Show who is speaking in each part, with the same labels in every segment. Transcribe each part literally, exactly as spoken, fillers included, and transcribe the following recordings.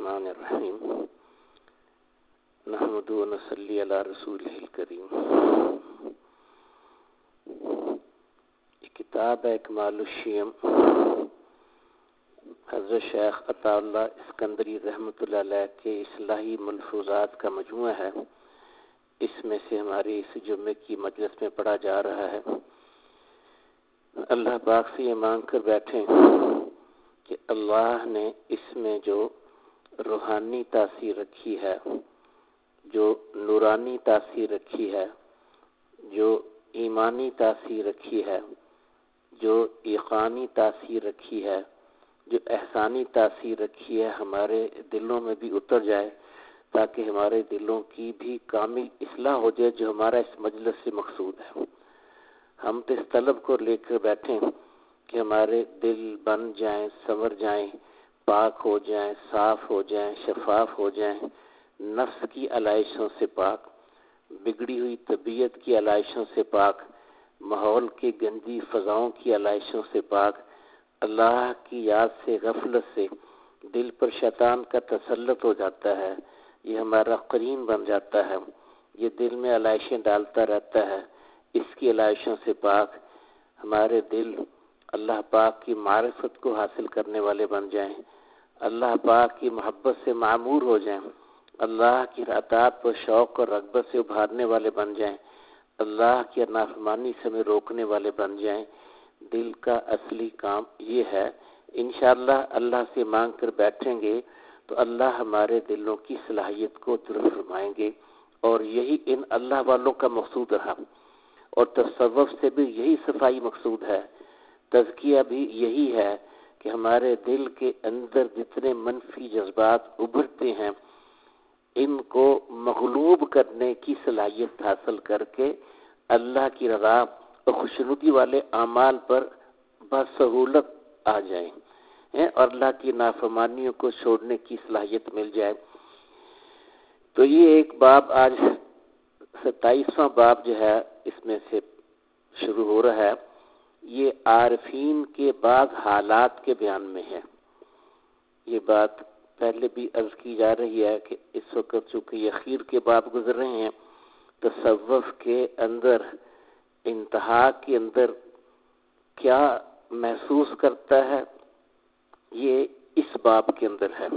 Speaker 1: الرحمن الرحیم نحمد و نصلی علی رسولہ الکریم. یہ کتاب ہے اکمال الشیم، حضرت شیخ عطا اللہ اسکندری رحمۃ اللہ علیہ کے اصلاحی ملفوظات کا مجموعہ ہے. اس میں سے ہماری اس جمعے کی مجلس میں پڑھا جا رہا ہے. اللہ پاک سے یہ مانگ کر بیٹھیں کہ اللہ نے اس میں جو روحانی تاثیر رکھی ہے، جو نورانی تاثیر رکھی ہے، جو ایمانی تاثیر رکھی ہے، جو ایقانی تاثیر رکھی ہے، جو احسانی تاثیر رکھی ہے، ہمارے دلوں میں بھی اتر جائے، تاکہ ہمارے دلوں کی بھی کامل اصلاح ہو جائے، جو ہمارا اس مجلس سے مقصود ہے. ہم تو اس طلب کو لے کر بیٹھیں کہ ہمارے دل بن جائیں، سنور جائیں، پاک ہو جائیں، صاف ہو جائیں، شفاف ہو جائیں، نفس کی علائشوں سے پاک، بگڑی ہوئی طبیعت کی علائشوں سے پاک، ماحول کی گندی فضاؤں کی علائشوں سے پاک، اللہ کی یاد سے، غفلت سے دل پر شیطان کا تسلط ہو جاتا ہے، یہ ہمارا قرین بن جاتا ہے، یہ دل میں علائشیں ڈالتا رہتا ہے. اس کی علائشوں سے پاک ہمارے دل اللہ پاک کی معرفت کو حاصل کرنے والے بن جائیں، اللہ پاک کی محبت سے معمور ہو جائیں، اللہ کی اطاعت و شوق اور رغبت سے ابھارنے والے بن جائیں، اللہ کی نافرمانی سے ہمیں روکنے والے بن جائیں. دل کا اصلی کام یہ ہے. انشاءاللہ اللہ سے مانگ کر بیٹھیں گے تو اللہ ہمارے دلوں کی صلاحیت کو درست فرمائیں گے، اور یہی ان اللہ والوں کا مقصود رہا. اور تصوف سے بھی یہی صفائی مقصود ہے، تزکیہ بھی یہی ہے کہ ہمارے دل کے اندر جتنے منفی جذبات ابھرتے ہیں ان کو مغلوب کرنے کی صلاحیت حاصل کر کے اللہ کی رضا اور خوشنودی والے اعمال پر بسہولت آ جائیں اور اللہ کی نافرمانیوں کو چھوڑنے کی صلاحیت مل جائے. تو یہ ایک باب آج ستائیسواں باب جو ہے اس میں سے شروع ہو رہا ہے. یہ عارفین کے بعض حالات کے بیان میں ہے. یہ بات پہلے بھی عرض کی جا رہی ہے کہ اس وقت چونکہ یہ اخیر کے باب گزر رہے ہیں، تصوف کے اندر، انتہا کے اندر کیا محسوس کرتا ہے یہ اس باب کے اندر ہے.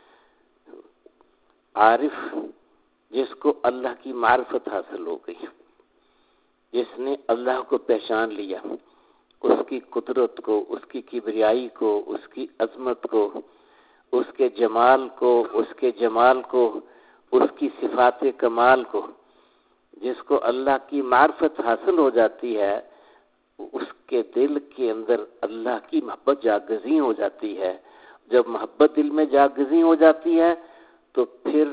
Speaker 1: عارف جس کو اللہ کی معرفت حاصل ہو گئی، جس نے اللہ کو پہچان لیا، اس کی قدرت کو، اس کی کبریائی کو، اس کی عظمت کو، اس کے جمال کو، اس کے جمال کو، اس کی صفات کمال کو، جس کو اللہ کی معرفت حاصل ہو جاتی ہے، اس کے دل کے اندر اللہ کی محبت جاگزیں ہو جاتی ہے. جب محبت دل میں جاگزیں ہو جاتی ہے تو پھر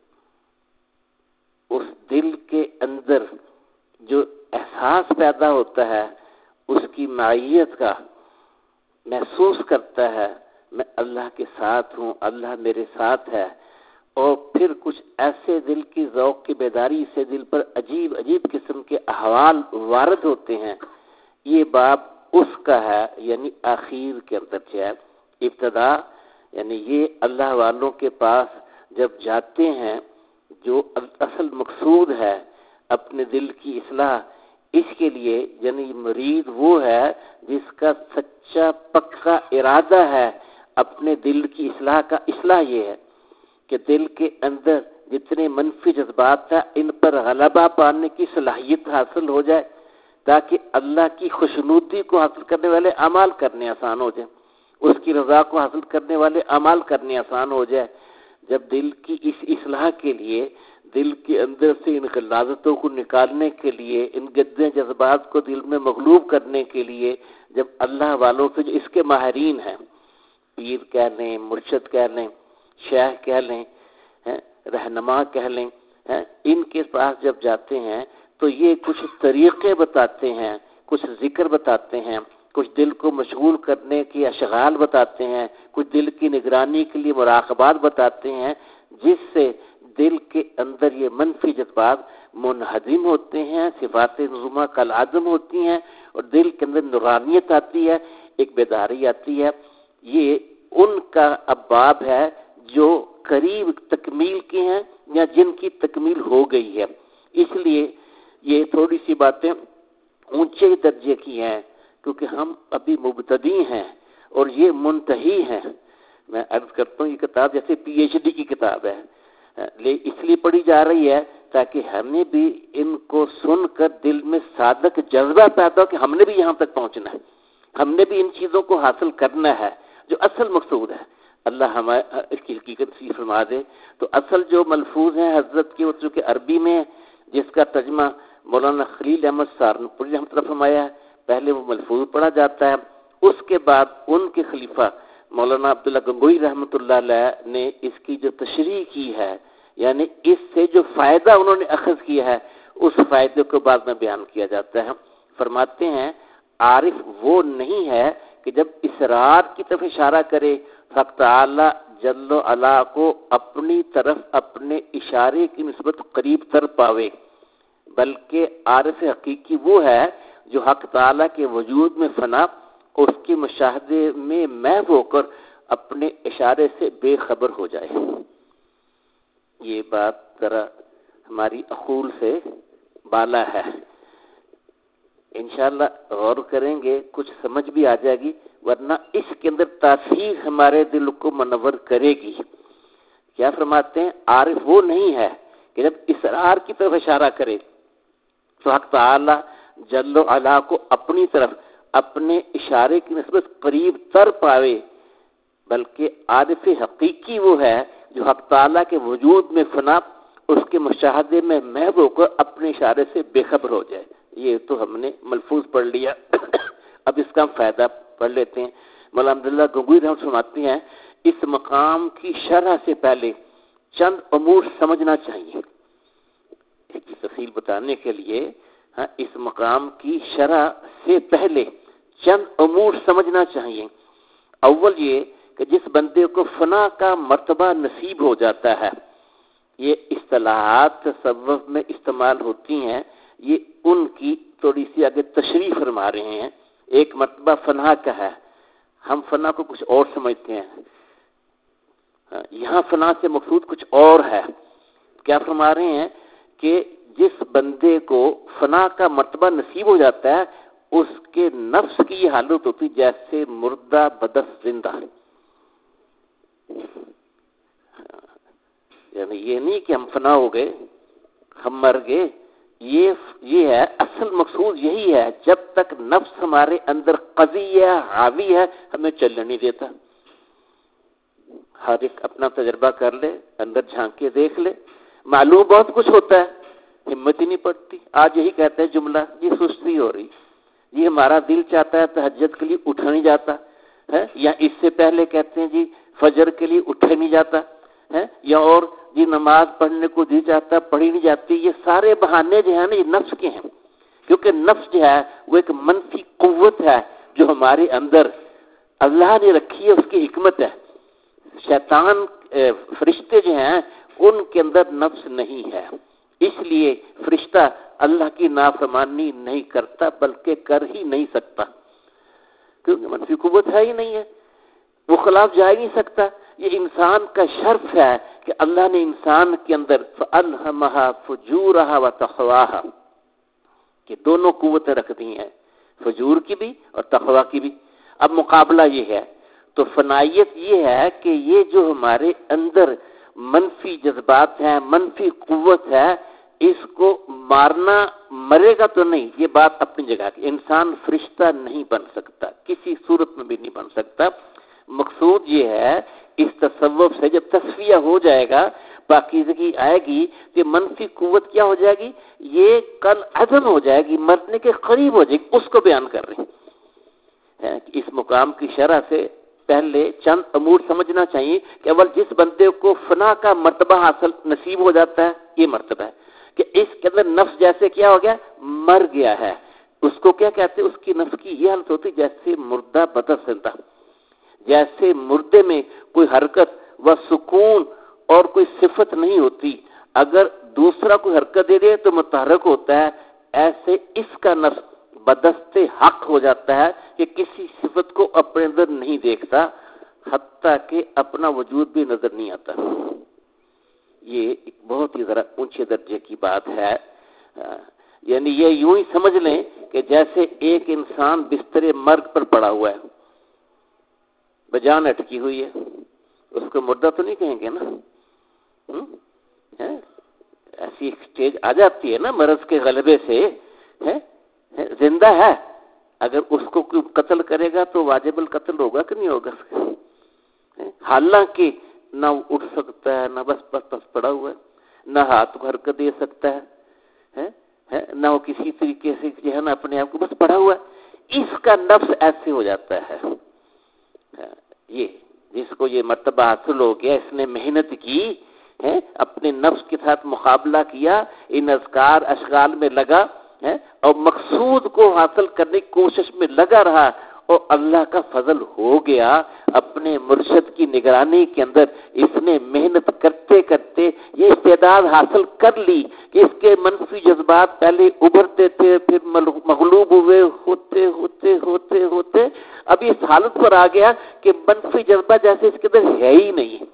Speaker 1: اس دل کے اندر جو احساس پیدا ہوتا ہے اس کی معیت کا، محسوس کرتا ہے میں اللہ کے ساتھ ہوں، اللہ میرے ساتھ ہے. اور پھر کچھ ایسے دل کی ذوق کی بیداری سے دل پر عجیب عجیب قسم کے احوال وارد ہوتے ہیں. یہ باب اس کا ہے، یعنی آخر کے اندر جو ہے. ابتدا یعنی یہ اللہ والوں کے پاس جب جاتے ہیں، جو اصل مقصود ہے اپنے دل کی اصلاح، اس کے لیے یعنی مرید وہ ہے جس کا سچا پکا ارادہ ہے اپنے دل کی اصلاح کا. اصلاح یہ ہے کہ دل کے اندر جتنے منفی جذبات ہیں ان پر غلبہ پانے کی صلاحیت حاصل ہو جائے، تاکہ اللہ کی خوشنودی کو حاصل کرنے والے اعمال کرنے آسان ہو جائیں، اس کی رضا کو حاصل کرنے والے اعمال کرنے آسان ہو جائے. جب دل کی اس اصلاح کے لیے، دل کے اندر سے ان غلاظتوں کو نکالنے کے لیے، ان گندے جذبات کو دل میں مغلوب کرنے کے لیے، جب اللہ والوں سے جو اس کے ماہرین ہیں، پیر کہہ لیں، مرشد کہہ لیں، شیخ کہہ لیں، رہنما کہہ لیں، ان کے پاس جب جاتے ہیں تو یہ کچھ طریقے بتاتے ہیں، کچھ ذکر بتاتے ہیں، کچھ دل کو مشغول کرنے کی اشغال بتاتے ہیں، کچھ دل کی نگرانی کے لیے مراقبات بتاتے ہیں، جس سے دل کے اندر یہ منفی جذبات منہدم ہوتے ہیں، صفات نظمہ کالعدم ہوتی ہیں، اور دل کے اندر نورانیت آتی ہے، ایک بیداری آتی ہے. یہ ان کا اب باب ہے جو قریب تکمیل کے ہیں یا جن کی تکمیل ہو گئی ہے. اس لیے یہ تھوڑی سی باتیں اونچے درجے کی ہیں کیونکہ ہم ابھی مبتدی ہیں اور یہ منتہی ہیں. میں عرض کرتا ہوں یہ کتاب جیسے پی ایچ ڈی کی کتاب ہے، اس لیے پڑھی جا رہی ہے تاکہ ہمیں بھی ان کو سن کر دل میں صادق جذبہ پیدا ہو کہ ہم نے بھی یہاں تک پہنچنا ہے، ہم نے بھی ان چیزوں کو حاصل کرنا ہے جو اصل مقصود ہے. اللہ ہمیں اس کی حقیقت نصیب فرما دے. تو اصل جو ملفوظ ہیں حضرت کے، وہ چونکہ عربی میں جس کا ترجمہ مولانا خلیل احمد سہارنپوری رحمۃ اللہ فرمایا ہے، پہلے وہ ملفوظ پڑھا جاتا ہے، اس کے بعد ان کے خلیفہ مولانا عبداللہ گنگوئی رحمۃ اللہ علیہ نے اس کی جو تشریح کی ہے، یعنی اس سے جو فائدہ انہوں نے اخذ کیا ہے، اس فائدے کو بعد میں بیان کیا جاتا ہے. فرماتے ہیں عارف وہ نہیں ہے کہ جب اسرار کی طرف اشارہ کرے حق تعالی جل و علا کو اپنی طرف اپنے اشارے کی نسبت قریب تر پاوے، بلکہ عارف حقیقی وہ ہے جو حق تعالی کے وجود میں فنا اس کے مشاہدے میں محو ہو کر اپنے اشارے سے بے خبر ہو جائے. یہ بات ذرا ہماری عقول سے بالا ہے، انشاءاللہ غور کریں گے کچھ سمجھ بھی آ جائے گی، ورنہ اس کے اندر تاثیر ہمارے دل کو منور کرے گی. کیا فرماتے ہیں عارف وہ نہیں ہے کہ جب اسرار کی طرف اشارہ کرے تو حق تعالی جل و علا کو اپنی طرف اپنے اشارے کی نسبت قریب تر پاوے، بلکہ عارف حقیقی وہ ہے جو حق تعالی کے وجود میں فنا اس کے مشاہدے میں محو ہو کر اپنے اشارے سے بے خبر ہو جائے. یہ تو ہم نے ملفوظ پڑھ لیا، اب اس کا فائدہ پڑھ لیتے ہیں. مولانا عبداللہ گنگوئی رحمۃ اللہ فرماتے ہیں اس مقام کی شرح سے پہلے چند امور سمجھنا چاہیے. اس کی تفصیل بتانے کے لیے ہاں اس مقام کی شرح سے پہلے چند امور سمجھنا چاہیے. اول یہ کہ جس بندے کو فنا کا مرتبہ نصیب ہو جاتا ہے، یہ اصطلاحات تصوف میں استعمال ہوتی ہیں، یہ ان کی تھوڑی سی آگے تشریح فرما رہے ہیں. ایک مرتبہ فنا کا ہے، ہم فنا کو کچھ اور سمجھتے ہیں، یہاں فنا سے مقصود کچھ اور ہے. کیا فرما رہے ہیں کہ جس بندے کو فنا کا مرتبہ نصیب ہو جاتا ہے اس کے نفس کی یہ حالت ہوتی جیسے مردہ بدس زندہ، یعنی یہ نہیں کہ ہم فنا ہو گئے، ہم مر گئے. یہ یہ ہے اصل مقصود، یہی ہے جب تک نفس ہمارے اندر قوی ہے حاوی ہے ہمیں چلنے نہیں دیتا. ہر ایک اپنا تجربہ کر لے، اندر جھانک کے دیکھ لے، معلوم بہت کچھ ہوتا ہے، ہمت ہی نہیں پڑتی. آج یہی کہتے ہیں جملہ جی سستی ہو رہی، جی ہمارا دل چاہتا ہے تہجد کے لیے اٹھا نہیں جاتا ہے، یا اس سے پہلے کہتے ہیں جی فجر کے لیے اٹھے نہیں جاتا ہے، یا اور جی نماز پڑھنے کو جی چاہتا پڑھی نہیں جاتی. یہ سارے بہانے جو ہیں نا یہ نفس کے ہیں، کیونکہ نفس جو ہے وہ ایک منفی قوت ہے جو ہمارے اندر اللہ نے رکھی ہے، اس کی حکمت ہے. شیطان فرشتے جو ہیں ان کے اندر نفس نہیں ہے، اس لیے فرشتہ اللہ کی نافرمانی نہیں کرتا بلکہ کر ہی نہیں سکتا، کیونکہ منفی قوت ہے ہی نہیں ہے، وہ خلاف جا ہی نہیں سکتا. یہ انسان کا شرف ہے کہ اللہ نے انسان کے اندر فَأَلْهَمَهَا فُجُورَهَا وَتَقْوَاهَا کہ دونوں قوتیں رکھ دی ہیں، فجور کی بھی اور تقوی کی بھی. اب مقابلہ یہ ہے، تو فنائیت یہ ہے کہ یہ جو ہمارے اندر منفی جذبات ہیں، منفی قوت ہے، اس کو مارنا، مرے گا تو نہیں، یہ بات اپنی جگہ کی. انسان فرشتہ نہیں بن سکتا، کسی صورت میں بھی نہیں بن سکتا. مقصود یہ ہے اس تصوف سے جب تصفیہ ہو جائے گا، پاکیزگی آئے گی، کہ منفی قوت کیا ہو جائے گی، یہ کل عدم ہو جائے گی، مرنے کے قریب ہو جائے گی. اس کو بیان کر رہے ہیں. اس مقام کی شرح سے پہلے چند امور سمجھنا چاہیے کہ اول جس بندے کو فنا کا مرتبہ حاصل نصیب ہو جاتا ہے، یہ مرتبہ ہے کہ اس کے اندر نفس جیسے کیا ہو گیا، مر گیا ہے. اس کو کیا کہتے ہیں، اس کی نفس کی یہ حالت ہوتی جیسے مردہ بدس زندہ، جیسے مردے میں کوئی حرکت و سکون اور کوئی صفت نہیں ہوتی، اگر دوسرا کوئی حرکت دے دے تو متحرک ہوتا ہے، ایسے اس کا نفس بدست حق ہو جاتا ہے کہ کسی صفت کو اپنے اندر نہیں دیکھتا، حتیٰ کہ اپنا وجود بھی نظر نہیں آتا. یہ ایک بہت ہی ذرا اونچے درجے کی بات ہے. یعنی یہ یوں ہی سمجھ لیں کہ جیسے ایک انسان بستر مرگ پر پڑا ہوا ہے, بجان اٹکی ہوئی ہے, اس کو مردہ تو نہیں کہیں گے نا. ایسی ایک سٹیج آ جاتی ہے نا مرض کے غلبے سے, زندہ ہے, اگر اس کو کوئی قتل کرے گا تو واجب القتل ہوگا کہ نہیں ہوگا؟ حالانکہ نہ اٹھ سکتا ہے, نہ بس بس بس پڑا ہوا ہے, نہ ہاتھ کو حرکت دے سکتا ہے, نہ وہ کسی طریقے سے جو ہے نا اپنے آپ کو بس پڑا ہوا ہے. اس کا نفس ایسے ہو جاتا ہے. یہ جس کو یہ مرتبہ حاصل ہو گیا, اس نے محنت کی ہے, اپنے نفس کے ساتھ مقابلہ کیا, ان اذکار اشغال میں لگا ہے, اور مقصود کو حاصل کرنے کی کوشش میں لگا رہا, اور اللہ کا فضل ہو گیا. اپنے مرشد کی نگرانی کے اندر اس نے محنت کرتے کرتے یہ استعداد حاصل کر لی کہ اس کے منفی جذبات پہلے ابھرتے تھے, پھر مغلوب ہوئے, ہوتے ہوتے ہوتے ہوتے اب اس حالت پر آ گیا کہ منفی جذبہ جیسے اس کے اندر ہے ہی نہیں,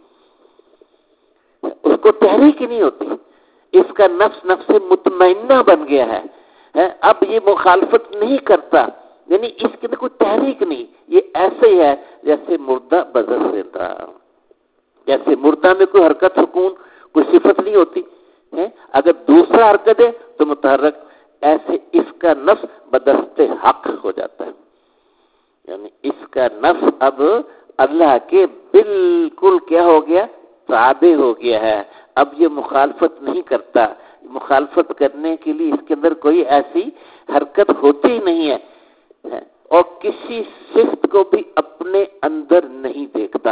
Speaker 1: اس کو تحریک ہی نہیں ہوتی. اس کا نفس نفس مطمئنہ بن گیا ہے. اب یہ مخالفت نہیں کرتا, یعنی اس کے اندر کوئی تحریک نہیں. یہ ایسے ہی ہے جیسے مردہ بزر زندہ, جیسے مردہ میں کوئی حرکت سکون کوئی صفت نہیں ہوتی ہے, اگر دوسرا حرکت ہے تو متحرک. ایسے اس کا نفس بدست حق ہو جاتا ہے. یعنی اس کا نفس اب اللہ کے بالکل کیا ہو گیا, تابع ہو گیا ہے. اب یہ مخالفت نہیں کرتا. مخالفت کرنے کے لیے اس کے اندر کوئی ایسی حرکت ہوتی ہی نہیں ہے, اور کسی صفت کو بھی اپنے اندر نہیں دیکھتا.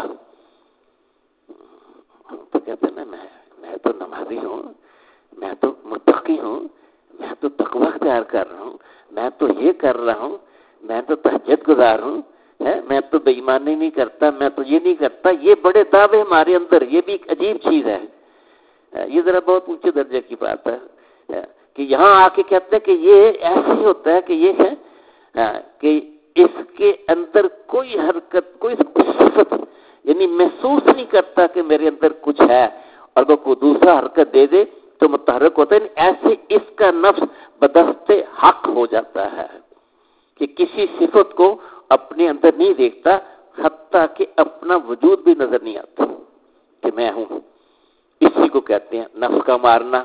Speaker 1: تو کہتے ہیں نا, میں تو نمازی ہوں, میں تو متقی ہوں, میں تو تقوی اختیار کر رہا ہوں, میں تو یہ کر رہا ہوں, میں تو تہجد گزار ہوں, میں تو بے ایمانی نہیں کرتا, میں تو یہ نہیں کرتا. یہ بڑے دعوے ہمارے اندر, یہ بھی ایک عجیب چیز ہے. یہ ذرا بہت اونچے درجے کی بات ہے کہ یہاں آ کے کہتے ہیں کہ یہ ایسے ہی ہوتا ہے کہ یہ ہے کہ اس کے اندر کوئی حرکت, کوئی صفت, یعنی محسوس نہیں کرتا کہ میرے اندر کچھ ہے, اور اگر کوئی دوسرا حرکت دے دے تو متحرک ہوتا ہے. ایسے اس کا نفس بدست حق ہو جاتا ہے کہ کسی صفت کو اپنے اندر نہیں دیکھتا, حتیٰ کہ اپنا وجود بھی نظر نہیں آتا کہ میں ہوں. اسی کو کہتے ہیں نفس کا مارنا.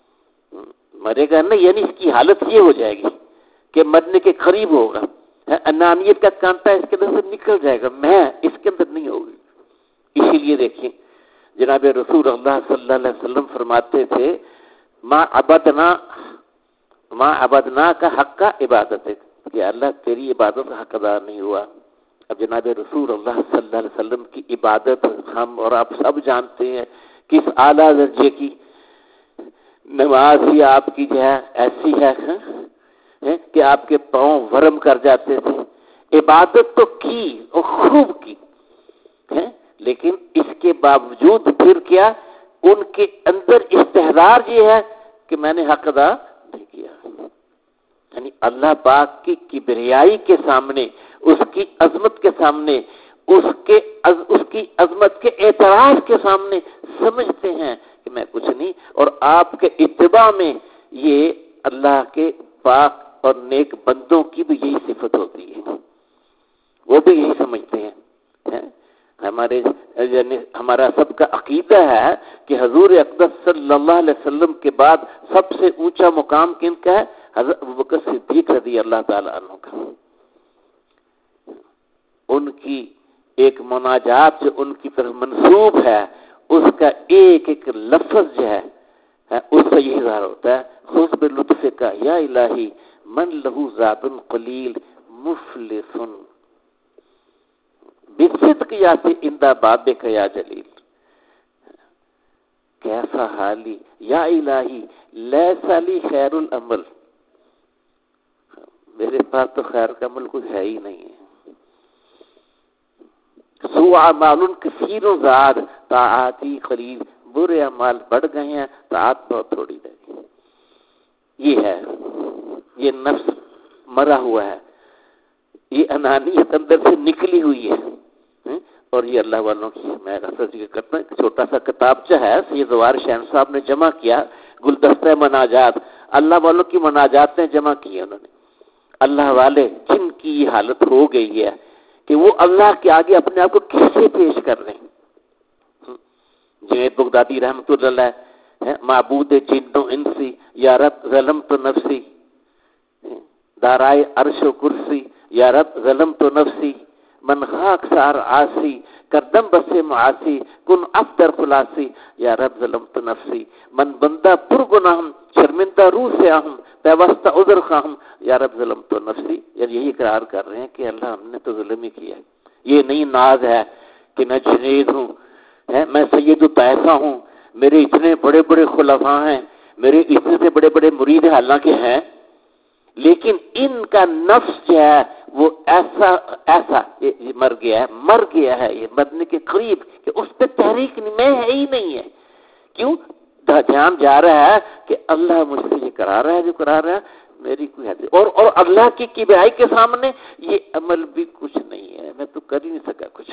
Speaker 1: مرے گا نا, یعنی اس کی حالت یہ ہو جائے گی کہ مرنے کے قریب ہوگا. انانیت کا کانٹا اس کے اندر سے نکل جائے گا, میں اس کے اندر نہیں ہوگی. اسی لیے دیکھیں جناب رسول اللہ صلی اللہ علیہ وسلم فرماتے تھے, ما عبدنا ما عبدنا کا حق کا عبادت ہے, کہ اللہ تیری عبادت کا حق ادا نہیں ہوا. اب جناب رسول اللہ صلی اللہ علیہ وسلم کی عبادت ہم اور آپ سب جانتے ہیں کس اعلیٰ درجے کی. نماز ہی آپ کی جو ہے ایسی ہے کہ آپ کے پاؤں ورم کر جاتے تھے. عبادت تو کی اور خوب کی, لیکن اس کے باوجود پھر کیا, ان کے اندر استحضار یہ ہے کہ میں نے حق ادا نہیں کیا. یعنی اللہ پاک کی کبریائی کے سامنے, اس کی عظمت کے سامنے, اس کے اس کی عظمت کے اعتراف کے سامنے سمجھتے ہیں کہ میں کچھ نہیں. اور آپ کے اتباع میں یہ اللہ کے پاک اور نیک بندوں کی بھی یہی صفت ہوتی ہے, وہ بھی یہی سمجھتے ہیں. ہمارے یعنی ہمارا سب کا عقیدہ ہے کہ حضور اقدس صلی اللہ علیہ وسلم کے بعد سب سے اونچا مقام کن کا ہے؟ حضرت ابوبکر صدیق رضی اللہ تعالی عنہ کا. ان کی ایک مناجات جو ان کی طرف منسوب ہے, اس کا ایک ایک لفظ جو ہے اس سے یہی ظاہر ہوتا ہے, خذ بلطف کا یا الہی من لہو ذات قلیل مفلسن بصدق یا سے اندہ باب کا یا جلیل. کیسا حالی یا الہی لیسا لی خیر العمل, میرے پاس تو خیر کا عمل کچھ ہے ہی نہیں ہے. سو اعمال کثیر و زاد طاعاتی قلیل, برے اعمال بڑھ گئے ہیں, طاعت بہت تھوڑی رہ گئی. یہ ہے, یہ نفس مرا ہوا ہے, یہ انانیت اندر سے نکلی ہوئی ہے. اور یہ اللہ والوں کی میں اکثر ذکر کرتا ہوں، ایک چھوٹا سا کتابچہ ہے سید زوار شہن صاحب نے جمع کیا، گلدستہ مناجات، اللہ والوں کی مناجاتیں جمع کی انہوں نے. اللہ والے جن کی یہ حالت ہو گئی ہے کہ وہ اللہ کے آگے اپنے آپ کو کیسے پیش کر رہے ہیں. جنید بغدادی رحمۃ اللہ علیہ، معبود جن و انسی یا رب ظلم تو نفسی، دارائے عرش و کرسی یا رب ظلم تو نفسی، من خاک سار آسی کردم بس معاصی کن افدر خلاصی یا رب ظلم تو نفسی، من بندہ پر گناہم شرمندہ روح سے آہم پیوستہ عذر خواہم یا رب ظلم تو نفسی. یعنی یہی اقرار کر رہے ہیں کہ اللہ ہم نے تو ظلم ہی کیا ہے. یہ نہیں ناز ہے کہ میں جنید ہوں، میں سید الطائفہ ہوں، میرے اتنے بڑے بڑے خلفاء ہیں، میرے اتنے سے بڑے بڑے مرید حالانکہ ہیں، لیکن ان کا نفس جو ہے وہ ایسا ایسا یہ مر گیا ہے مر گیا ہے یہ مرنے کے قریب کہ اس پہ تحریک میں ہے ہی نہیں ہے. کیوں؟ دھیان جا رہا ہے کہ اللہ مجھ سے یہ کرا رہا ہے جو کرا رہا ہے، میری کوئی حد اور اور اللہ کی کبریائی کے سامنے یہ عمل بھی کچھ نہیں ہے، میں تو کر ہی نہیں سکا کچھ.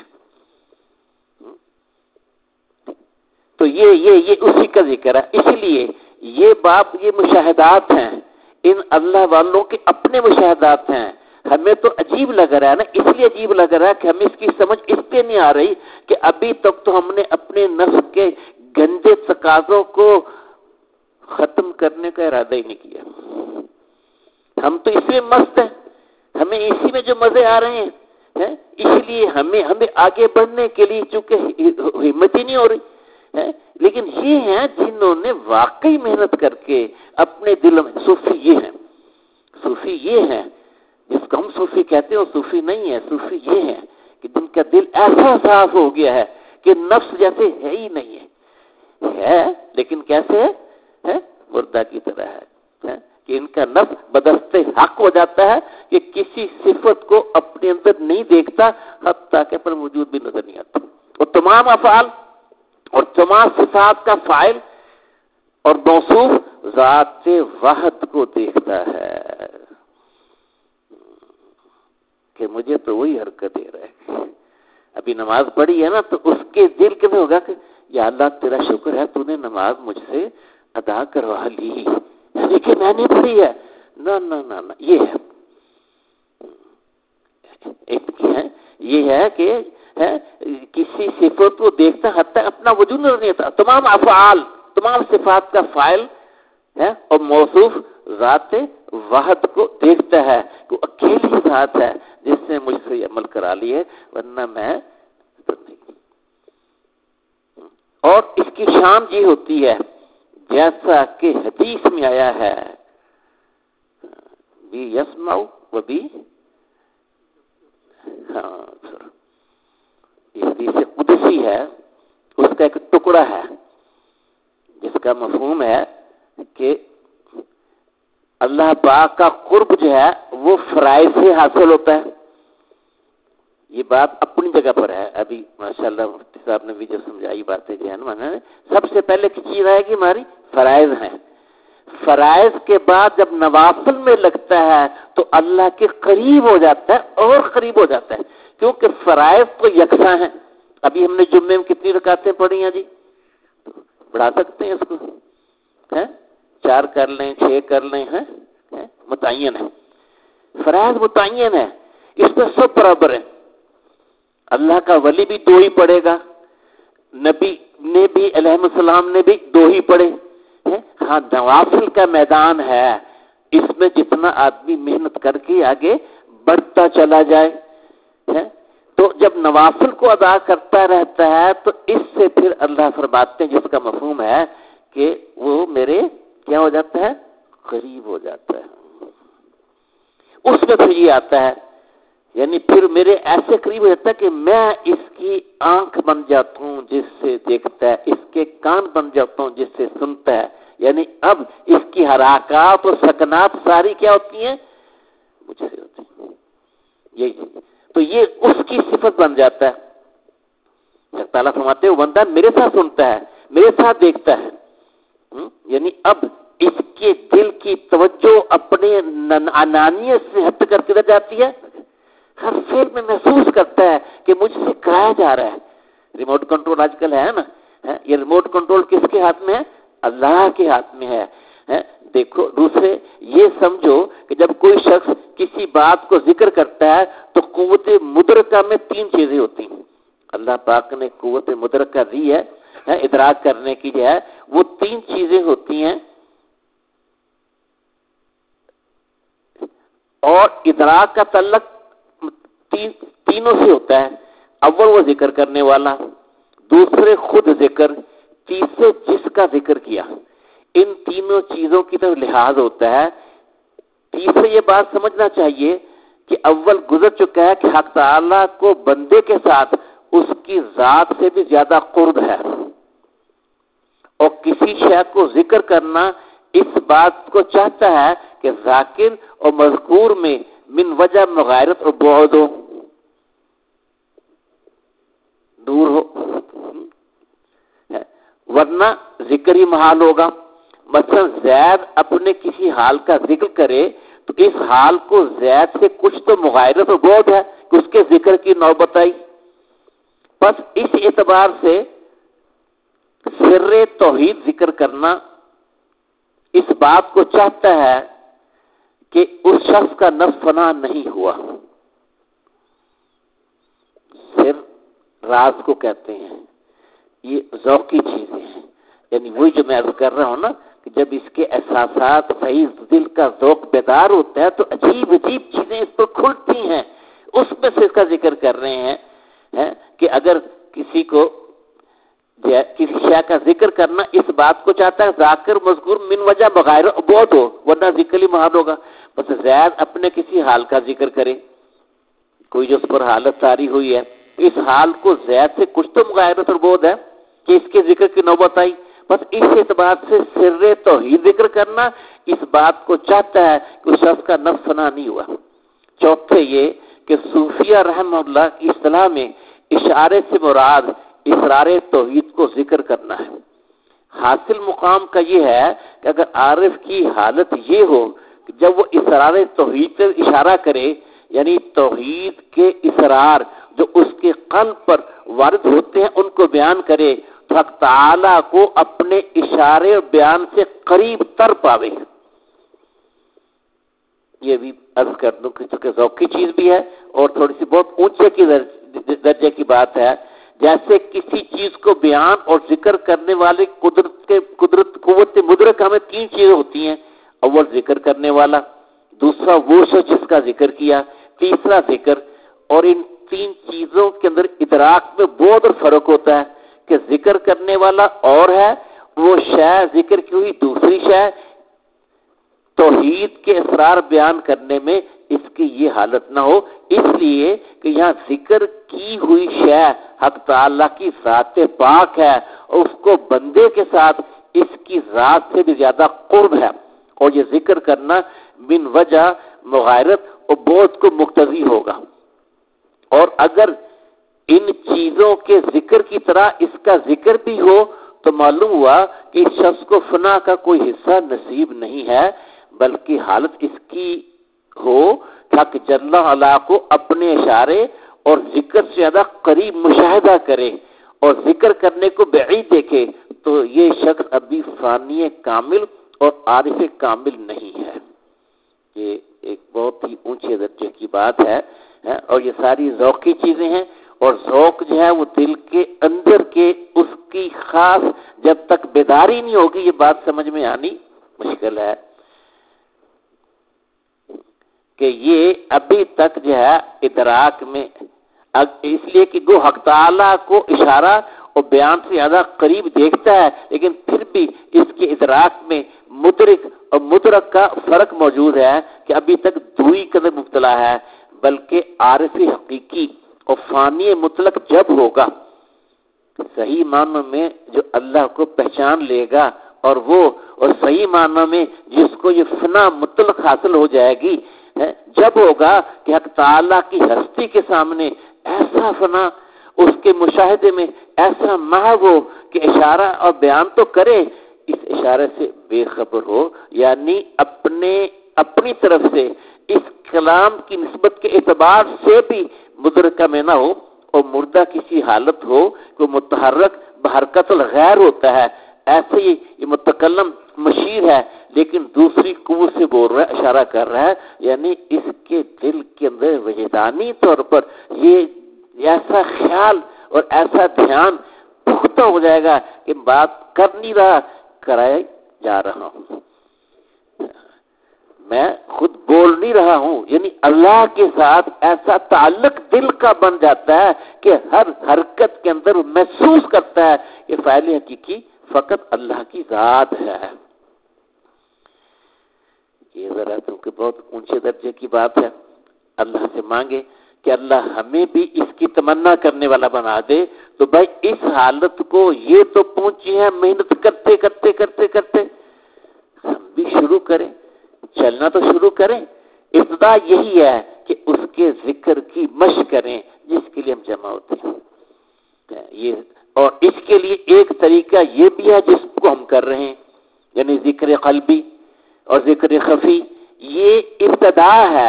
Speaker 1: تو یہ یہ یہ اسی کا ذکر ہے. اس لیے یہ باب یہ مشاہدات ہیں، ان اللہ والوں کے اپنے مشاہدات ہیں. ہمیں تو عجیب لگ رہا ہے نا، اس لیے عجیب لگ رہا ہے کہ ہمیں اس کی سمجھ اس پہ نہیں آ رہی کہ ابھی تک تو ہم نے اپنے نفس کے گندے تقاضوں کو ختم کرنے کا ارادہ ہی نہیں کیا. ہم تو اس میں مست ہیں، ہمیں اسی میں جو مزے آ رہے ہیں، اس لیے ہمیں ہمیں آگے بڑھنے کے لیے چونکہ ہمت ہی نہیں ہو رہی ہے. لیکن یہ ہیں جنہوں نے واقعی محنت کر کے اپنے دل میں، صوفی یہ ہیں، صوفی یہ ہیں جس کو ہم صوفی کہتے ہیں وہ صوفی نہیں ہے. صوفی یہ ہے کہ جن کا دل ایسا صاف ہو گیا ہے کہ نفس جیسے ہے ہی نہیں ہے، ہے لیکن کیسے ہے؟ مردہ کی طرح ہے کہ ان کا نفس بدست حق ہو جاتا ہے کہ کسی صفت کو اپنے اندر نہیں دیکھتا، حتیٰ کہ پر موجود بھی نظر نہیں آتا. اور تمام افعال اور تمام صفات کا فاعل اور موصوف ذات واحد کو دیکھتا ہے کہ مجھے تو وہی حرکت دے رہا ہے. ابھی نماز پڑھی ہے نا تو اس کے دل کے میں ہوگا کہ یا اللہ تیرا شکر ہے تو نے نماز مجھ سے ادا کروا لی، یعنی کہ میں نے پڑھی ہے. نہ نہ نہ نہ یہ ہے ایک ہے یہ ہے کہ ہے کسی صفت کو دیکھتا حتیٰ اپنا وجود نظر نہیں آتا. تمام افعال تمام صفات کا فاعل ہے اور موصوف ذات واحد کو دیکھتا ہے کہ اکیلی ذات ہے جس نے مجھ سے عمل کرا لی ہے، ورنہ میں تو نہیں. اور اس کی شان یہ ہوتی ہے جیسا کہ حدیث میں آیا ہے، بھی یسمع و بھی ہاں یہ حدیث قدسی ہے، اس کا ایک ٹکڑا ہے جس کا مفہوم ہے کہ اللہ پاک کا قرب جو ہے وہ فرائض سے حاصل ہوتا ہے. یہ بات اپنی جگہ پر ہے. ابھی ماشاءاللہ مفتی صاحب نے بھی جو سمجھائی باتیں جو ہے نا، سب سے پہلے کی چیز ہے کہ ہماری فرائض ہیں. فرائض کے بعد جب نوافل میں لگتا ہے تو اللہ کے قریب ہو جاتا ہے اور قریب ہو جاتا ہے، کیونکہ فرائض تو یکساں ہیں. ابھی ہم نے جمعے میں کتنی رکعتیں پڑھی ہیں جی؟ بڑھا سکتے ہیں اس کو، ہے چار کر لیں، چھ کر لیں، ہیں متعین ہے. فرائض متعین ہے، اس میں سب برابر ہے. اللہ کا ولی بھی دو ہی پڑھے گا، نبی نے بھی علیہ السلام نے بھی دو ہی پڑھے. ہاں نوافل کا میدان ہے، اس میں جتنا آدمی محنت کر کے آگے بڑھتا چلا جائے ہے تو جب نوافل کو ادا کرتا رہتا ہے تو اس سے پھر اللہ فرماتے ہیں جس کا مفہوم ہے کہ وہ میرے کیا ہو جاتا ہے؟ قریب ہو جاتا ہے. اس میں پھر یہ آتا ہے یعنی پھر میرے ایسے قریب ہو جاتا ہے کہ میں اس کی آنکھ بن جاتا ہوں جس سے دیکھتا ہے، اس کے کان بن جاتا ہوں جس سے سنتا ہے. یعنی اب اس کی حرکات اور سکنات ساری کیا ہوتی ہیں؟ مجھ سے ہوتی ہیں. یہی تو یہ اس کی صفت بن جاتا ہے. اللہ تعالیٰ فرماتے ہیں بندہ میرے ساتھ سنتا ہے، میرے ساتھ دیکھتا ہے. یعنی اب اس کے دل کی توجہ اپنے انانیت سے ہٹ کر کے رہ جاتی ہے ہر فعل میں محسوس کرتا ہے کہ مجھ سے کرایا جا رہا ہے۔ ریموٹ کنٹرول آج کل ہے نا، یہ ریموٹ کنٹرول کس کے ہاتھ میں ہے؟ اللہ کے ہاتھ میں ہے۔ دیکھو دوسرے یہ سمجھو کہ جب کوئی شخص کسی بات کو ذکر کرتا ہے تو قوت مدرکہ میں تین چیزیں ہوتی ہیں۔ اللہ پاک نے قوت مدرکہ دی ہے ادراک کرنے کی جو ہے، وہ تین چیزیں ہوتی ہیں، اور ادراک کا تعلق تین تینوں سے ہوتا ہے۔ اول وہ ذکر کرنے والا، دوسرے خود ذکر، تیسرے جس کا ذکر کیا۔ ان تینوں چیزوں کی طرف لحاظ ہوتا ہے۔ تیسرے یہ بات سمجھنا چاہیے کہ اول گزر چکا ہے کہ حق تعالیٰ کو بندے کے ساتھ اس کی ذات سے بھی زیادہ قرب ہے، اور کسی شے کو ذکر کرنا اس بات کو چاہتا ہے کہ ذاکر اور مذکور میں من وجہ مغایرت اور بعد ہو، دور ہو، ورنہ ذکر ہی محال ہوگا۔ مثلا زید اپنے کسی حال کا ذکر کرے تو اس حال کو زید سے کچھ تو مغایرت اور بعد ہے کہ اس کے ذکر کی نوبت آئی۔ بس اس اعتبار سے سر توحید ذکر کرنا اس بات کو چاہتا ہے کہ اس شخص کا نفس فنا نہیں ہوا۔ سر راز کو کہتے ہیں، یہ ذوقی چیزیں ہیں، یعنی وہی جو میں عرض کر رہا ہوں نا کہ جب اس کے احساسات صحیح دل کا ذوق بیدار ہوتا ہے تو عجیب عجیب چیزیں اس پر کھلتی ہیں، اس میں سے اس کا ذکر کر رہے ہیں کہ اگر کسی کو کسی شے کا ذکر کرنا اس بات کو چاہتا ہے ذاکر مذکور من وجہ بغیر بہت ہو، ورنہ ذکر ہی محال ہوگا۔ بس زید اپنے کسی حال کا ذکر کرے، کوئی جو اس پر حالت طاری ہوئی ہے، اس حال کو زید سے کچھ تو مغایرت اور بعد ہے کہ اس کے ذکر کی نوبت آئی۔ بس اس اعتبار سے سر توحید ذکر کرنا اس بات کو چاہتا ہے کہ اس شخص کا نفس فنا نہیں ہوا۔ چوتھے یہ کہ صوفیہ رحمہ اللہ کی اصطلاح میں اشارے سے مراد اسرار توحید کو ذکر کرنا ہے۔ حاصل مقام کا یہ ہے کہ اگر عارف کی حالت یہ ہو کہ جب وہ اسرار توحید سے اشارہ کرے، یعنی توحید کے اسرار جو اس کے قلب پر وارد ہوتے ہیں ان کو بیان کرے، تو حق تعالیٰ کو اپنے اشارے اور بیان سے قریب تر پاوے۔ یہ بھی عرض کر دوں کہ چونکہ ذوقی چیز بھی ہے اور تھوڑی سی بہت اونچے کی درجے کی بات ہے۔ جیسے کسی چیز کو بیان اور ذکر کرنے والے قدرت کے قدرت قوت مدرکہ میں تین چیزیں ہوتی ہیں، اول ذکر کرنے والا، دوسرا وہ شخص جس کا ذکر کیا، تیسرا ذکر۔ اور ان تین چیزوں کے اندر ادراک میں بہت فرق ہوتا ہے کہ ذکر کرنے والا اور ہے، وہ شے ذکر کی ہوئی دوسری شے۔ توحید کے اسرار بیان کرنے میں اس کی یہ حالت نہ ہو، اس لیے کہ یہاں ذکر کی ہوئی شے حق تعالیٰ کی ذات پاک ہے اور اس کو بندے کے ساتھ اس کی ذات سے بھی زیادہ قرب ہے، اور یہ ذکر کرنا من وجہ مغایرت اور بعد کو مقتضی ہوگا۔ اور اگر ان چیزوں کے ذکر کی طرح اس کا ذکر بھی ہو تو معلوم ہوا کہ اس شخص کو فنا کا کوئی حصہ نصیب نہیں ہے، بلکہ حالت اس کی ہو کہ حق جل وعلا کو اپنے اشارے اور ذکر سے زیادہ قریب مشاہدہ کرے اور ذکر کرنے کو بعید دیکھے، تو یہ شخص ابھی فانی کامل اور عارف کامل نہیں ہے۔ یہ ایک بہت ہی اونچے درجے کی بات ہے، اور یہ ساری ذوقی چیزیں ہیں، اور ذوق جو ہے وہ دل کے اندر کے اس کی خاص جب تک بیداری نہیں ہوگی یہ بات سمجھ میں آنی مشکل ہے کہ یہ ابھی تک جو ہے ادراک میں، اس لیے کہ وہ حق تعالیٰ کو اشارہ اور بیان سے زیادہ قریب دیکھتا ہے، لیکن پھر بھی اس کے ادراک میں مدرک اور مدرک کا فرق موجود ہے کہ ابھی تک دوئی قدر مبتلا ہے، بلکہ عارف حقیقی اور فانی مطلق جب ہوگا، صحیح معنوں میں جو اللہ کو پہچان لے گا، اور وہ اور صحیح معنوں میں جس کو یہ فنا مطلق حاصل ہو جائے گی، جب ہوگا کہ حق تعالیٰ کی ہستی کے سامنے ایسا فنا، اس کے مشاہدے میں ایسا محو ہو کہ اشارہ اور بیان تو کرے، اس اشارے سے بے خبر ہو، یعنی اپنے اپنی طرف سے اس کلام کی نسبت کے اعتبار سے بھی مدرکہ میں نہ ہو اور مردہ کسی حالت ہو کہ متحرک بحرکت الغیر ہوتا ہے، ایسے ہی یہ متکلم مشیر ہے لیکن دوسری قوت سے بول رہا ہے، اشارہ کر رہا ہے، یعنی اس کے دل کے اندر وجدانی طور پر یہ ایسا خیال اور ایسا دھیان پختہ ہو جائے گا کہ بات کر نہیں رہا، کرایا جا رہا ہوں، میں خود بول نہیں رہا ہوں، یعنی اللہ کے ساتھ ایسا تعلق دل کا بن جاتا ہے کہ ہر حرکت کے اندر محسوس کرتا ہے کہ فاعل حقیقی فقط اللہ کی ذات ہے۔ یہ ذرا کیونکہ بہت اونچے درجے کی بات ہے، اللہ سے مانگے کہ اللہ ہمیں بھی اس کی تمنا کرنے والا بنا دے۔ تو بھائی اس حالت کو یہ تو پہنچی ہے محنت کرتے کرتے کرتے کرتے، ہم بھی شروع کریں، چلنا تو شروع کریں۔ ابتدا یہی ہے کہ اس کے ذکر کی مشق کریں جس کے لیے ہم جمع ہوتے ہیں، یہ اور اس کے لیے ایک طریقہ یہ بھی ہے جس کو ہم کر رہے ہیں، یعنی ذکر قلبی اور ذکر خفی، یہ ابتدا ہے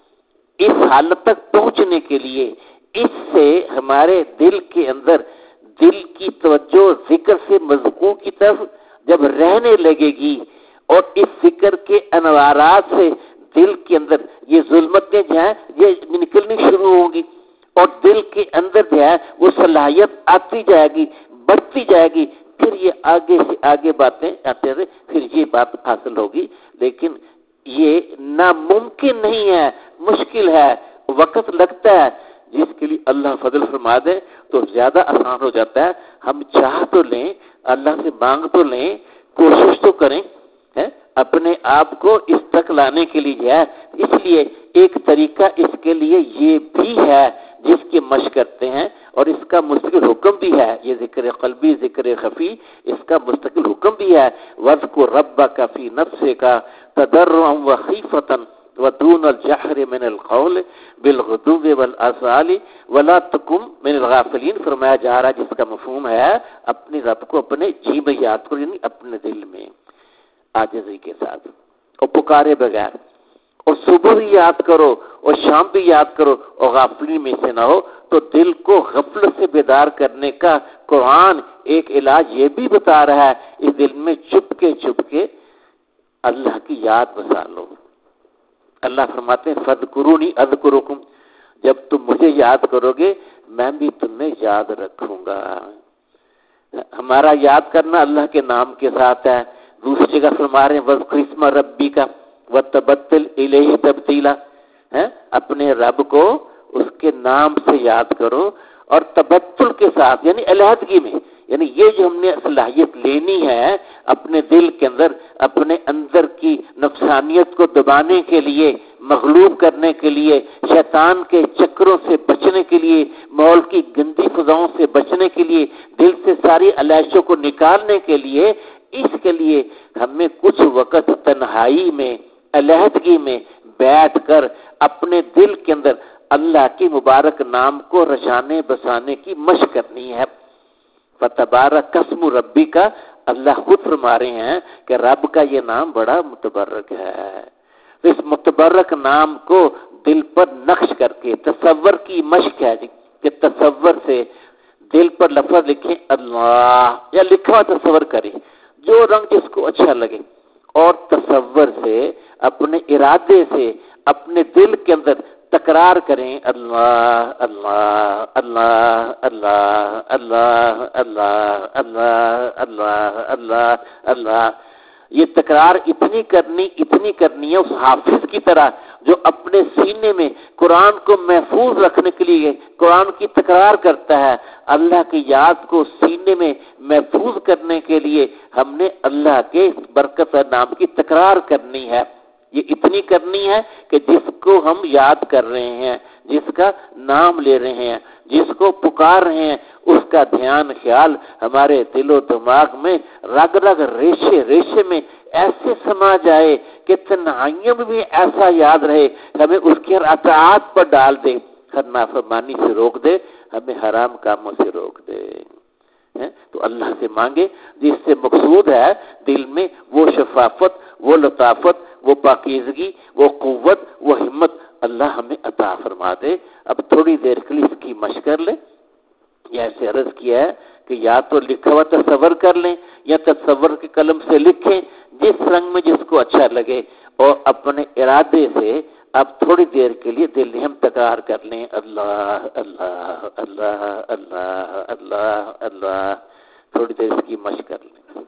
Speaker 1: اس حالت تک پہنچنے کے لیے۔ اس سے ہمارے دل کے اندر دل کی توجہ ذکر سے مذکور کی طرف جب رہنے لگے گی اور اس ذکر کے انوارات سے دل کے اندر یہ ظلمتیں جو ہیں یہ نکلنی شروع ہوں گی اور دل کے اندر جو ہے وہ صلاحیت آتی جائے گی، بڑھتی جائے گی، پھر یہ آگے سے آگے باتیں آتے رہے، پھر یہ بات حاصل ہوگی۔ لیکن یہ ناممکن نہیں ہے، مشکل ہے، وقت لگتا ہے، جس کے لیے اللہ فضل فرما دے تو زیادہ آسان ہو جاتا ہے۔ ہم چاہ تو لیں، اللہ سے مانگ تو لیں، کوشش تو کریں اپنے آپ کو اس تک لانے کے لیے ہے۔ اس لیے ایک طریقہ اس کے لیے یہ بھی ہے جس کی مشق کرتے ہیں اور اس کا مستقل حکم بھی ہے، یہ ذکر قلبی ذکر خفی اس کا مستقل حکم بھی ہے۔ وَاذْكُر رَبَّكَ فِي نَفْسِكَ تَضَرُّعًا وَخِيفَةً وَدُونَ الْجَهْرِ مِنَ الْقَوْلِ بِالْغُدُوِّ وَالْآصَالِ وَلَا تَكُن مِنَ الْغَافِلِينَ، فرمایا جا رہا ہے جس کا مفہوم ہے اپنے رب کو اپنے جی میں یاد کرو، یعنی اپنے دل میں عاجزی کے ساتھ اور پکارے بغیر، اور صبح بھی یاد کرو اور شام بھی یاد کرو اور غافلی میں سے نہ ہو۔ تو دل کو غفلت سے بیدار کرنے کا قرآن ایک علاج یہ بھی بتا رہا ہے، اس دل میں چھپ کے چھپ کے اللہ کی یاد بسا لو۔ اللہ فرماتے ہیں فَاذْكُرُونِي أَذْكُرُكُمْ، جب تم مجھے یاد کرو گے میں بھی تمہیں یاد رکھوں گا۔ ہمارا یاد کرنا اللہ کے نام کے ساتھ ہے۔ دوسری جگہ فرما رہے ہیں وَاذْكُرِ اسْمَ رَبِّكَ وَتَبَتَّلْ إِلَيْهِ تَبْتِيلًا، اپنے رب کو اس کے نام سے یاد کرو اور تبتل کے ساتھ یعنی علیحدگی میں، یعنی یہ جو ہم نے صلاحیت لینی ہے اپنے دل کے اندر، اپنے اندر کی نفسانیت کو دبانے کے لیے، مغلوب کرنے کے لیے، شیطان کے چکروں سے بچنے کے لیے، ماحول کی گندی فضاؤں سے بچنے کے لیے، دل سے ساری علیشوں کو نکالنے کے لیے، اس کے لیے ہمیں کچھ وقت تنہائی میں، علیحدگی میں بیٹھ کر اپنے دل کے اندر اللہ کے مبارک نام کو رچانے بسانے کی مشق کرنی ہے۔ فتبارک اسم ربی کا اللہ خود فرما رہے ہیں کہ رب کا یہ نام بڑا متبرک ہے۔ تو اس متبرک نام کو دل پر نقش کر کے تصور کی مشق ہے جی، کہ تصور سے دل پر لفظ لکھیں اللہ یا لکھا ہوا تصور کریں جو رنگ جس کو اچھا لگے، اور تصور سے اپنے ارادے سے اپنے دل کے اندر تکرار کریں اللہ اللہ اللہ اللہ اللہ اللہ اللہ اللہ اللہ اللہ۔ یہ تکرار اتنی کرنی اتنی کرنی ہے اس حافظ کی طرح جو اپنے سینے میں قرآن کو محفوظ رکھنے کے لیے قرآن کی تکرار کرتا ہے۔ اللہ کی یاد کو سینے میں محفوظ کرنے کے لیے ہم نے اللہ کے برکت نام کی تکرار کرنی ہے۔ یہ اتنی کرنی ہے کہ جس کو ہم یاد کر رہے ہیں، جس کا نام لے رہے ہیں، جس کو پکار رہے ہیں، اس کا دھیان خیال ہمارے دل و دماغ میں رگ رگ ریشے ریشے میں ایسے سما جائے کہ تنہائیوں میں بھی ایسا یاد رہے، ہمیں اس کی ہر اطاعت پر ڈال دے، ہر نافرمانی سے روک دے، ہمیں حرام کاموں سے روک دے۔ تو اللہ سے مانگے جس سے مقصود ہے دل میں وہ شفافت، وہ لطافت، وہ پاکیزگی، وہ قوت، وہ ہمت اللہ ہمیں عطا فرما دے۔ اب تھوڑی دیر کے لیے اس کی مشق کر لیں، یا ایسے عرض کیا ہے کہ یا تو لکھا ہوا تصور کر لیں یا تصور کے قلم سے لکھیں، جس رنگ میں جس کو اچھا لگے، اور اپنے ارادے سے اب تھوڑی دیر کے لیے دل ہم تکرار کر لیں، اللہ اللہ اللہ اللہ اللہ اللہ، تھوڑی دیر اس کی مشق کر لیں۔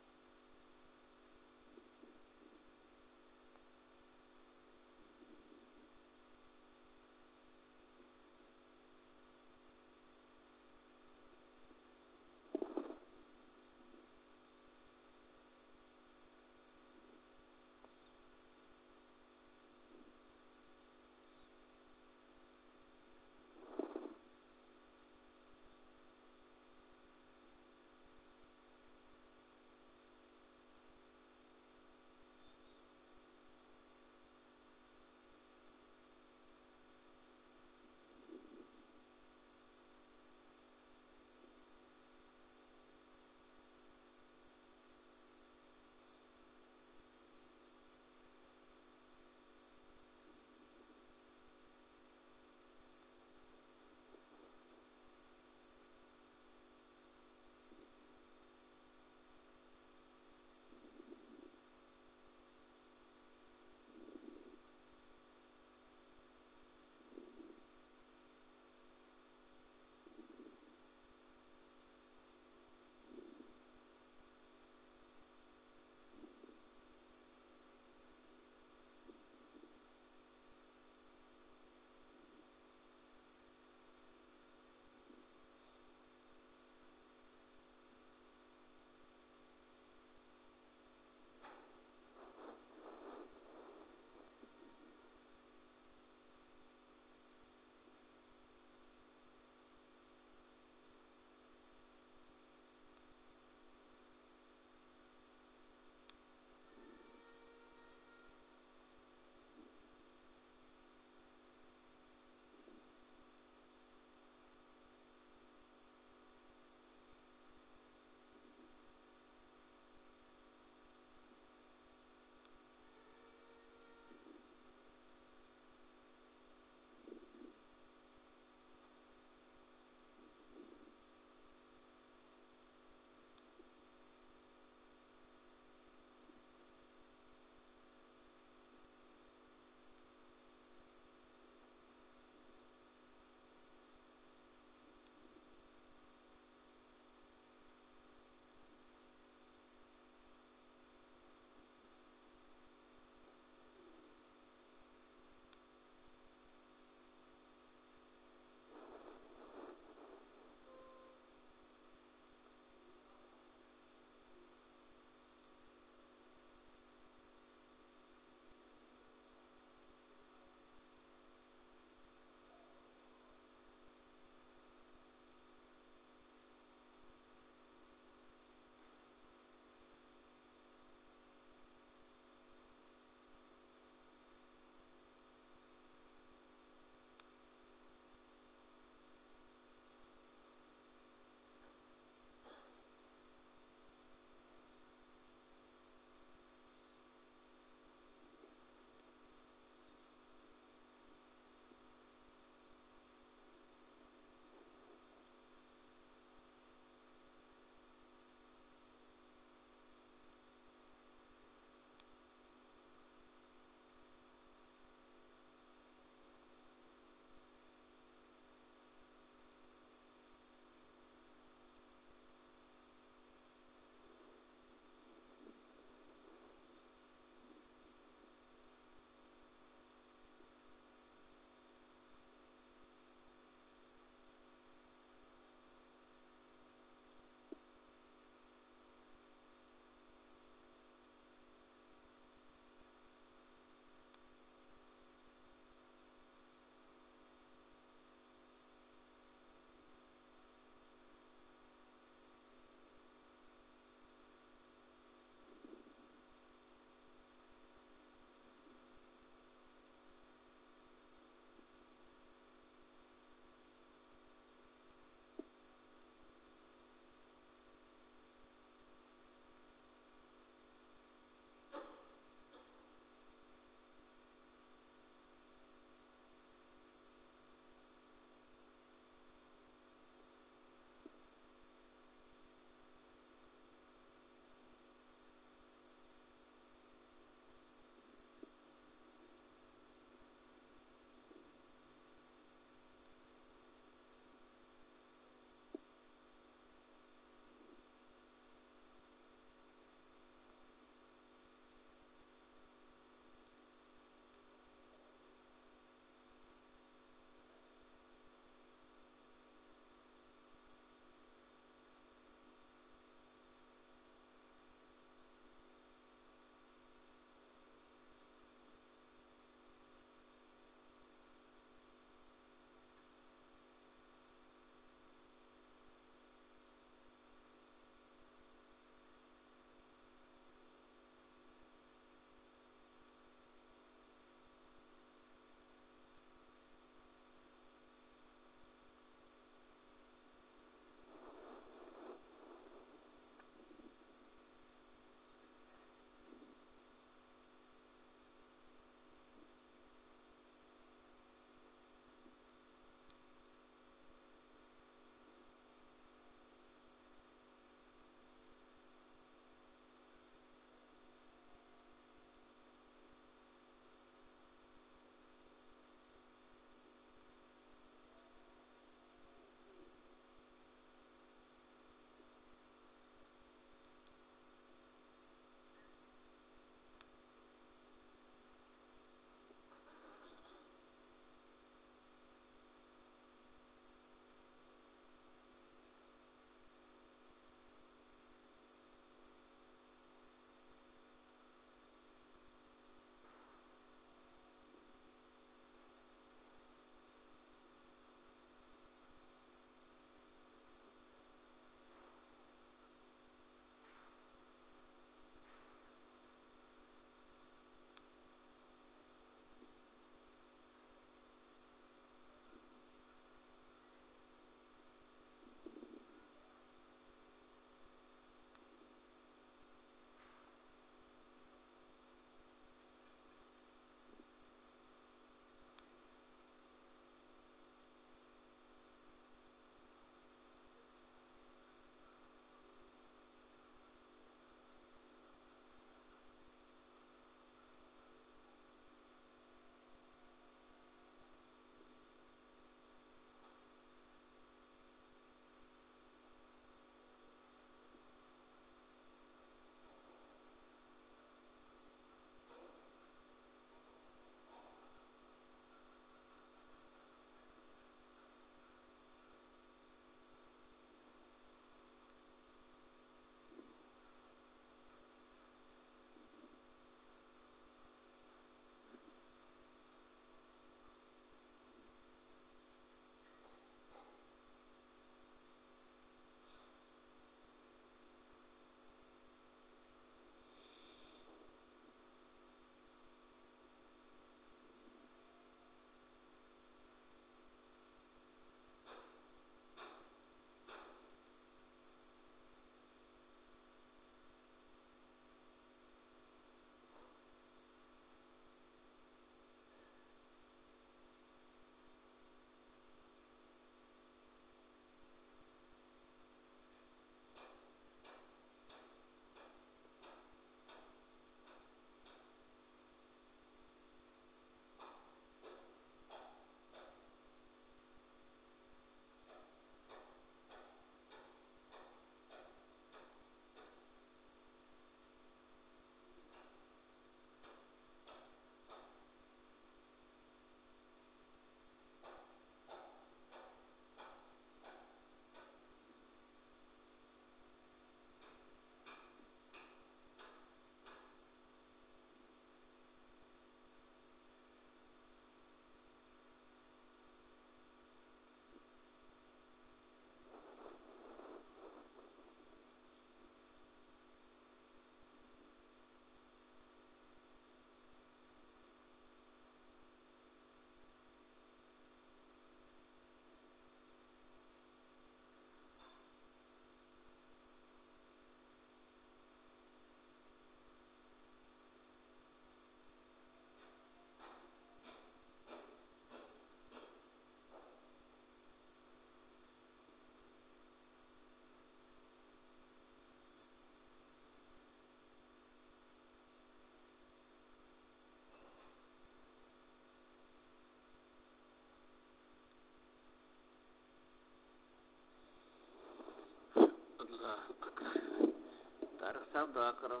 Speaker 1: طارق صاحب دعا کرو.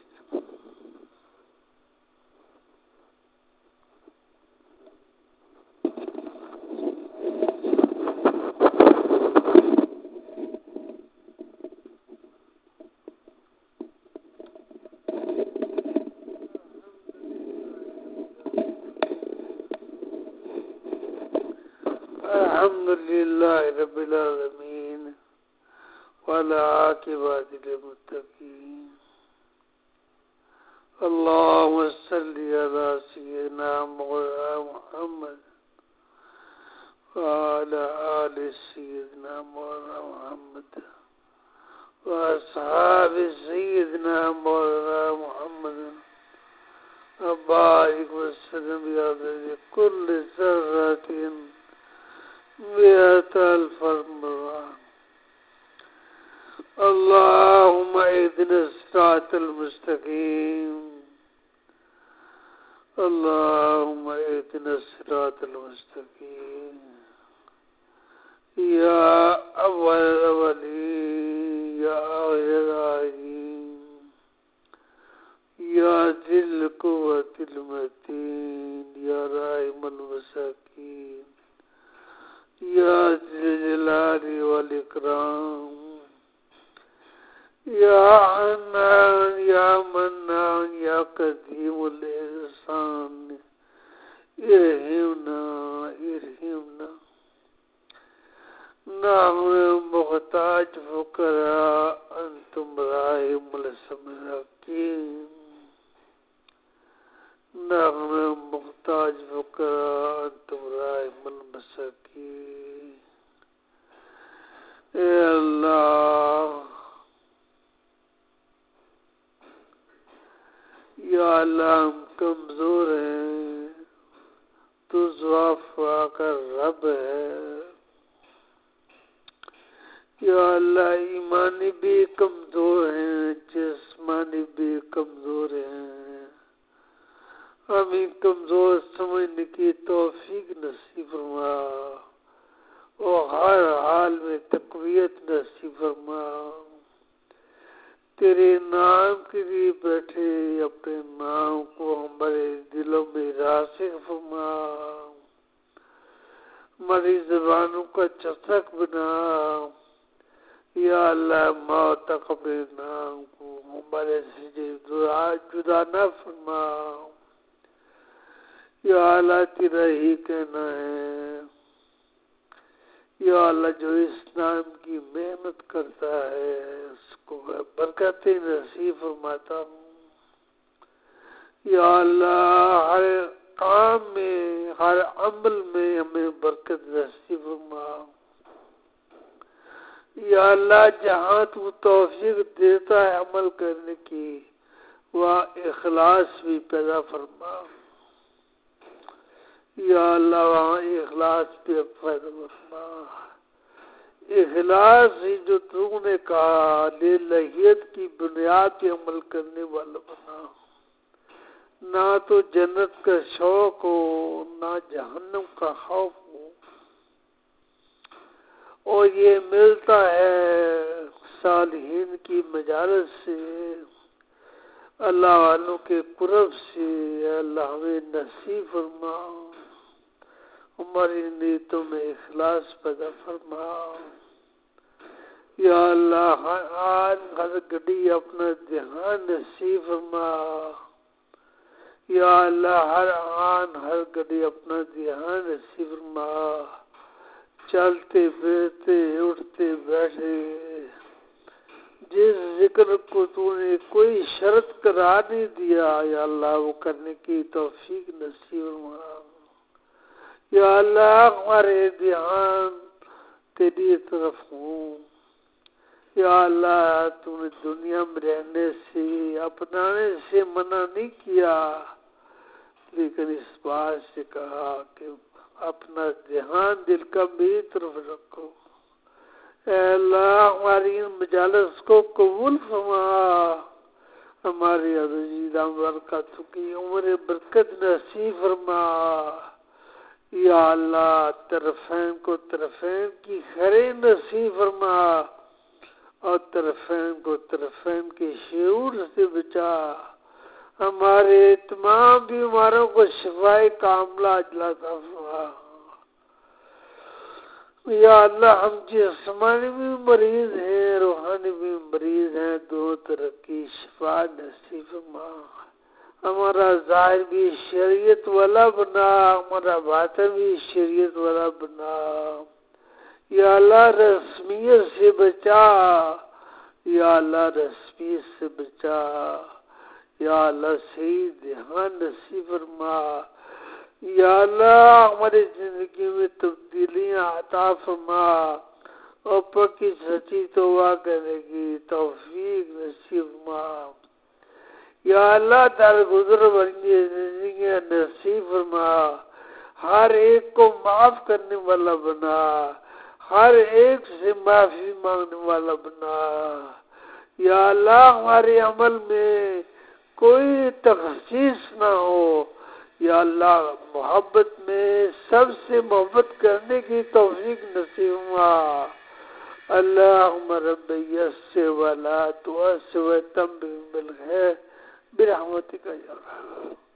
Speaker 2: الحمد لله رب العالمين والعاقبة للمتقين. اللهم صل على سيدنا مولانا محمد وعلى آل سيدنا مولانا محمد وأصحاب سيدنا مولانا محمد وبارك وسلم بعدد كل ذرة مئة ألف مرة. اللهم اهدنا الصراط المستقيم. اللهم اهدنا الصراط المستقيم يا أول الأولين يا آخر الآخرين يا ذي القوة المتين يا راحم المساكين يا ذي الجلال والإكرام يا حنان يا منان يا قديم الإحسان ارحمنا ارحمنا. نحن محتاج فقراء أنتم راحم السماكين. نحن محتاج فقراء أنتم راحم المساكين. اے اللہ یا اللہ ہم کمزور ہیں، تو ضعفاء کا رب ہے. یا اللہ ایمانی بھی کمزور ہیں، جسمانی بھی کمزور ہیں. ہمیں کمزور سمجھنے کی توفیق نصیب فرما اور ہر حال میں تقویت نصیب فرما. تیرے نام کے لیے بیٹھے اپنے نام کو ہمارے دلوں میں راسخ فرما. ہماری زبانوں کا چسک بنا. یا اللہ موت تک اپنے نام کو ہمارے سے جدا نہ فرما. یا اللہ تیرا ہی کہنا ہے. یا اللہ جو اس نام کی محنت کرتا ہے اس کو برکت نصیب فرماتا ہوں. یا اللہ ہر کام میں ہر عمل میں ہمیں برکت نصیب فرما. یا اللہ جہاں تو توفیق دیتا ہے عمل کرنے کی وہاں اخلاص بھی پیدا فرما. یا اللہ وہاں اخلاص بھی پیدا فرما. اخلاص ہی جو تو نے کہا للہیت کی بنیاد پہ عمل کرنے والا بنا. نہ تو جنت کا شوق ہو نہ جہنم کا خوف ہو. اور یہ ملتا ہے صالحین کی مجالس سے، اللہ والوں کے قرب سے. اللہ ہمیں نصیب فرما. ہماری نیتوں میں اخلاص پیدا فرما. یا اللہ ہر آن ہر گھڑی اپنا دھیان نصیب فرما. یا اللہ ہر آن ہر گھڑی اپنا دھیان نصیب فرما. چلتے پھرتے اٹھتے بیٹھے جس ذکر کو تو نے کوئی شرط قرار نہیں دیا یا اللہ وہ کرنے کی توفیق نصیب فرما. یا اللہ ہمارے دھیان تیری طرف ہوں. یا اللہ تو نے دنیا میں رہنے سے اپنانے سے منع نہیں کیا، لیکن اس بات سے کہا کہ اپنا دھیان دل کا میری طرف رکھو. اے اللہ ہماری ان مجالس کو قبول فرما. ہماری عزیزہ برکت کی عمر برکت نصیب فرما. یا اللہ طرفین کو طرفین کی خیر نصیب فرما اور طرفین کو طرفین کے شعور سے بچا، ہمارے تمام بیماروں کو شفائے کاملہ عاجلہ عطا فرما۔ یا اللہ ہم جسمانی بھی مریض ہیں، روحانی بھی مریض ہیں، دو طرح کی شفا نصیب فرما۔ ہمارا ظاہر بھی شریعت والا بنا، ہمارا باطن بھی شریعت والا بنا۔ یا اللہ رسمیت سے بچا، یا اللہ رسمیت سے بچا، یا اللہ صحیح دھیان نصیب فرما۔ یا اللہ ہماری زندگی میں تبدیلیاں عطا فرما اور پکی سچی توبہ کرنے کی توفیق نصیب فرما۔ یا اللہ درگزر بنی زندگیاں نصیب فرما، ہر ایک کو معاف کرنے والا بنا، ہر ایک سے معافی مانگنے والا بنا۔ یا اللہ ہمارے عمل میں کوئی تخصیص نہ ہو، یا اللہ محبت میں سب سے محبت کرنے کی توفیق نصیب فرما۔ اللہم رب یسر ولا تعسر وتمم بالخیر برحمتک یا رب۔